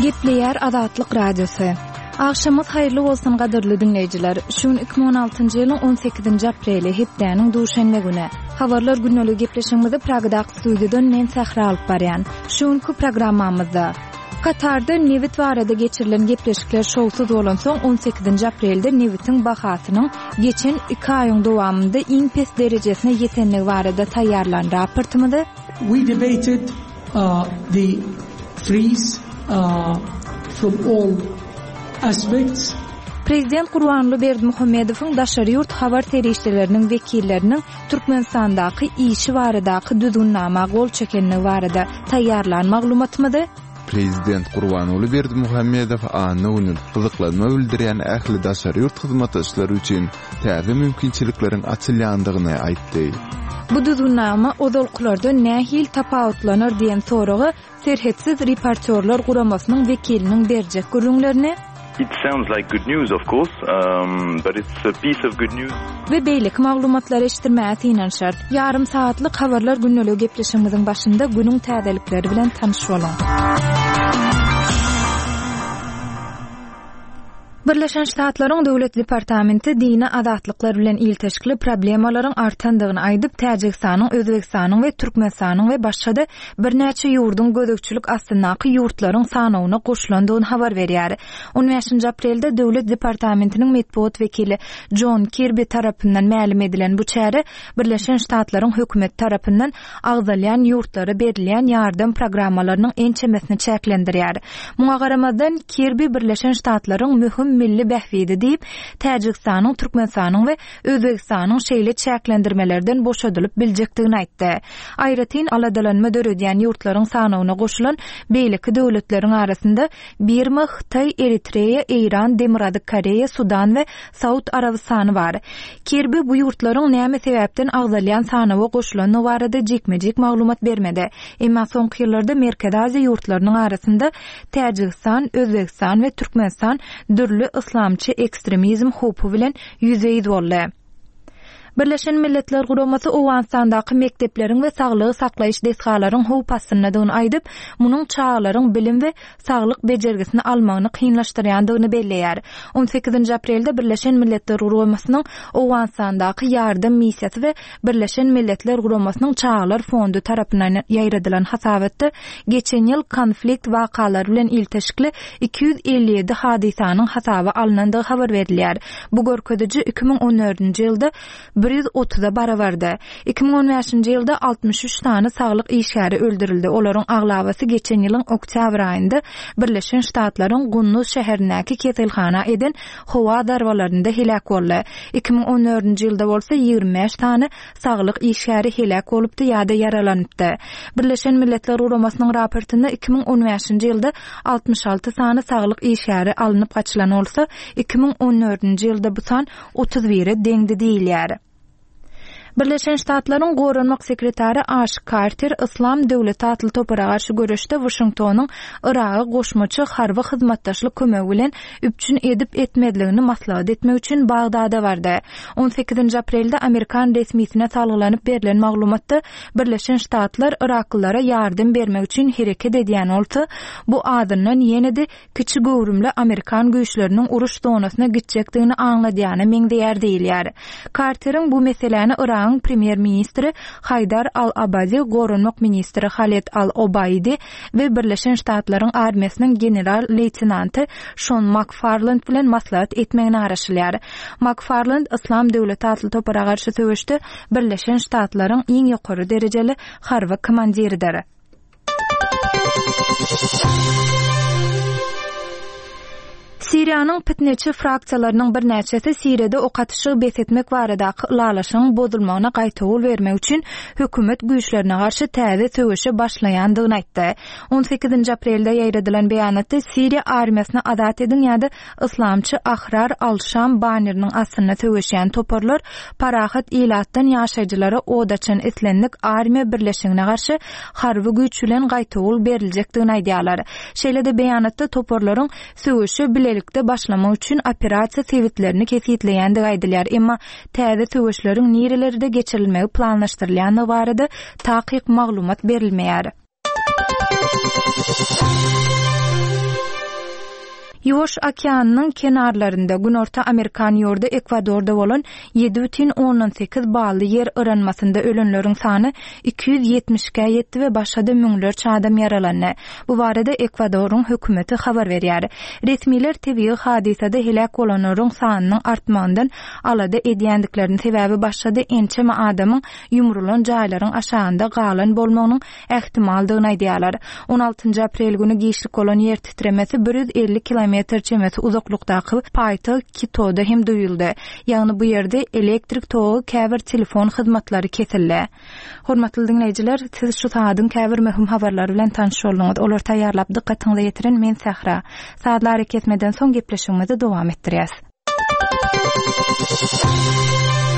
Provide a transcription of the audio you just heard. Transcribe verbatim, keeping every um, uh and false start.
Gepleyer Azatlyk Radiosu. Akşamyz hayrly bolsun gadyrly dinleýijiler. Şuň iki bin on altyncy ýylyň on sekizinji apreli hepdeniň duşanbe güni. Habarlar günlügi gepleşigimizde Pragda studiodan men Sahra alyp barýan. Şuňky programmamyzda Katarda Nevit barada geçirilen gepleşikler şowsuz bolan soň on sekizinji aprelde Nevitin bahasynyň geçen iki aýyň dowamında iň pes derejesine ýetenligi barada taýýarlan raportymyzda we debated uh, the freeze uh, from all aspects. Prezident Gurbanly Berdimuhammedowyň daşary ýurt habar terişleriniň wekilleriniň Türkmenistandaky işi baradaky düzgünnama gol çekenligi barada taýýarlan maglumatymydy Prezident Gurbanly Berdimuhammedow anyny gyzyklanma bildirýän ähli daşary ýurt hyzmatçylary üçin täze mümkinçilikleriň açylýandygyny aýtdy. Bu düzgünnama odoluklarda nähil tapawutlanar diýen soragy Serhetsiz Reportörler Guramasynyň wekiliniň berjek görüňlerini It sounds like good news, of course, um, but it's a piece of good news. Ve beýlik maglumatlary eşitdirmäge inen şart. Yarım saatlyk habarlar günnälik gepleşigimiziň başynda günüň täzelikleri bilen tanyş bolan. Birleşen Ştatlaryň Döwlet Departamenti dini azatlyklar bilen ilteşikli problemalaryň artandygyny aýdyp, Täjikistanyň, Özbekistanyň we Türkmenistanyň we başga-da birnäçe ýurdun gödökçülük astyndaky ýurtlaryň sanawyna goşulandygyny habar berýär. on beşinji aprelde Döwlet Departamentiniň medpuat wekili John Kirby tarapyndan ma'lum edilen bu çäre Birleşen Ştatlaryň hökümet tarapyndan agzalýan ýurtlara berilýän ýardam programmalarynyň ençemesini çäklendirýär. Muňa garamazdan Kirby Birleşen Ştatlaryň mühim milli bähwidi diýip, Täjikistanyň, Türkmenistanyň we Özbekistanyň şeýle çäklendirmelerden boşadylyp biljekdigini aýtdy. Aýratyn aladalanma döredýän ýurtlaryň sanawyna goşulan beýleki döwletleriň arasynda Birma, Hytaý, Eritreýa, Eýran, Demirady Koreýa, Sudan we Saud Arabistany bar. Kirby bu ýurtlaryň näme sebäpden agzalýan sanawy goşulany barada jekmejek maglumat bermedi. Emma soňky ýyllarda Merkezi Aziýa ýurtlarynyň arasynda Täjikistan, Özbekistan we Türkmenistan dürli islamçı ekstremizm hopu bilen yüzeýi boldy. Birleşen Milletler Guramasy Owanistandaky mektepleriň we saglygy saklaýyş desgalaryň howpasynyň aýdyp, munyň çağlaryň bilim we saglyk bejergisini almagyny kynlaşdyrýandygyny belleýär. on sekizinji aprelde Birleşen Milletler Guramasynyň Owanistandaky ýardam missiýasy we Birleşen Milletler Guramasynyň Çağlar Fondu tarapyndan ýaýradylan hasabatda geçen ýyl konflikt wakalary bilen ilteşikli iki yüz elli ýedi hadisanyň hasaba alynandygy habar berilýär. Bu görkeziji iki bin on dördünji ýylda bir yüz otuza barabarda. iki bin on beşinji ýylda altmış üç tane saglyk işgäri öldürildi. Olaryň aglabasy geçen ýylyň oktyabr aýynda Birleşen Ştatlaryň Gunnuz şäherindäki keselhana eden howa darbalarynda helak boldy. iki bin on dördünji ýylda bolsa ýygrimi beş tane saglyk işgäri helak bolupdy ýa-da yaralanypdy. Birleşen Milletler Guramasynyň raportynda iki bin on beşinji ýylda altmış alty tane saglyk işgäri alınıp gaçylan bolsa, iki bin on dördünji ýylda bu san otuz bire deňdi diýilýär. Birleşen Ştatlaryň Gorunmak sekretary Ash Carter İslam Döwleti atly topara garşy görüşde Washingtonyň Iraga goşmaçy harby hyzmatdaşlyk kömegi bilen üpçün edip etmedligini maslahat etmek üçin Bagdada bardy. on sekizinji aprelde Amerikan resmiýetine salgylanyp berilen maglumatda Birleşen Ştatlar Iraklylara ýardam bermek üçin hereket edýän bolsa, bu adyndan ýene-de kiçi gowrumly Amerikan güýçleriniň uruş zonasyna gitjekdigini aňladýany meňdeýär diýilýär. Carteriň bu meseleni Irak Premier Ministri Haydar al-Abadi, Gorunmak Ministri Khaled al-Obaydi ve Birleşen Ştatlaryň armiýasynyň general leytenanty Sean McFarland bilen maslahat etmegini araşylýar. McFarland İslam Döwleti atly topara garşy söwüşde Birleşen Ştatlaryň iň ýokary derejeli harby komandiridir. Siriýanyň pitneçi fraksiýalarynyň bir näçesi Siriýede okatyşygy besetmek baradaky ulalaşyň bozulmagyna gaýtawul bermek üçin hökümet güýçlerine garşy täze söwüşe başlaýandygyny aýtdy. on sekizinji aprelde ýaýradylan beýanatda Siriýa armiýasyny azat edin ýa-da islamçy Ahrar al-Şam banneriniň astyna söwüşýän toparlar parahat ilatdan ýaşaýjylara odaçan islendik armiýa birleşigine garşy harby güýç bilen gaýtawul beriljekdigini aýdýarlar. Şeýle-de beýanatda toparlaryň söwüşi bilelik birlikte başlamak üçün operasiya sebitlerini kesitleýändigi aýdylýar. Emma täze söwüşleriň nirelerinde geçirilmegi planlaşdyrylýany barada takyk maglumat berilmeýär. Ýuwaş okeanynyň kenarlarynda Günorta Amerikan ýurdu Ekwadorda bolan ýedi бүтүn oňdan sekiz bally ýer örenmasynda ölenleriň sany iki ýüz ýetmişe ýetdi we başga da müňlerçe adam yaralandy. Bu barada Ekwadoryň hökümeti habar berýär. Resmiler tebii hadisede helak bolanlaryň sanynyň artmandan alada edýändiklerini sebäbi başga da ençeme adamyň ýumrulan jaýlaryň aşagynda galan bolmagynyň ähtimaldygyny aýdýarlar. on altynjy aprel günü giýişlik bolan ýer titremesi bir yüz elli kilometr çemesi uzaklykdaky paýtaxt Quito'da hem duýuldy. Ýagny bu ýerde elektrik togy, käbir telefon hyzmatlary kesildi. Hormatly dinleýijiler, siz şu saatyň käbir möhüm habarlary bilen tanış boldyňyz. Olar taýýarlap dikkatiňizi ýetirin. Men Sahra. Saatlar kesmeden soň gepleşigimizi dowam etdirýäs.